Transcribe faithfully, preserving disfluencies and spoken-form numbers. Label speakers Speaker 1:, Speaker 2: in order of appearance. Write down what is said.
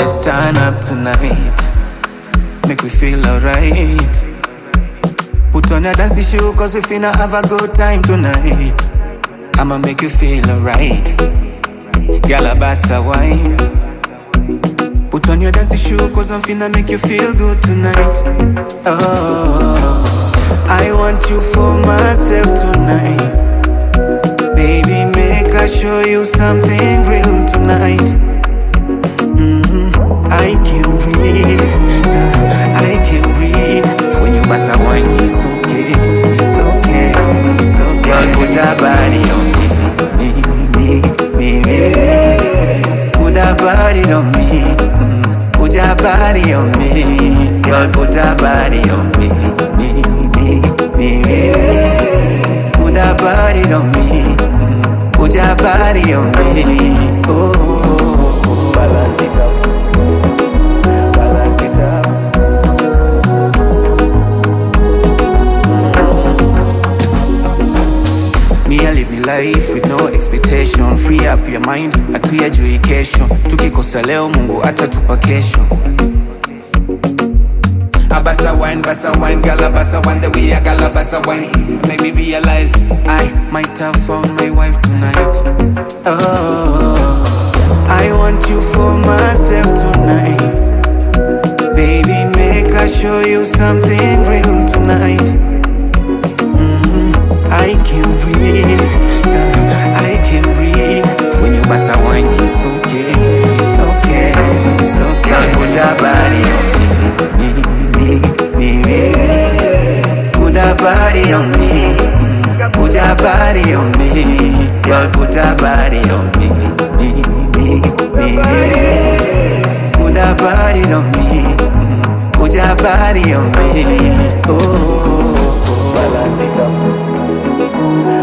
Speaker 1: Let's turn up tonight, make we feel alright. Put on your dancing shoe cause we finna have a good time tonight. I'ma make you feel alright. Galabasa wine. Put on your dancing shoe cause I'm finna make you feel good tonight. Oh, I want you for myself tonight. Baby, make I show you something real tonight. Mm-hmm. I can breathe, uh, I can breathe. When you pass a wine, it's okay, it's okay, it's okay. Girl, put a body on me, me, me, me, me. Put a body on me, mm. Put your body on me. Girl, put a body on me, me, me, me, me. Put a body on me, mm. Put your body on me. Oh, oh, oh. Balance it up. Me, I live me life with no expectation. Free up your mind, a clear education. Tukikosa leo Mungu atatupa kesho. Abasa wine, basa wine, galabasa wine. The way I galabasa wine make me realize I might have found my wife tonight. Oh, I want you for myself tonight. Baby, make I show you something real tonight. I can breathe, uh, I can breathe. When you pass a wine, it's okay, it's okay, it's okay. Girl, put a body on me, me, me, me, me. Put a body on me, put a body on me. Girl, put a body on me, me, me, me, me. Put a body on me, put a body on me. Oh, oh, oh.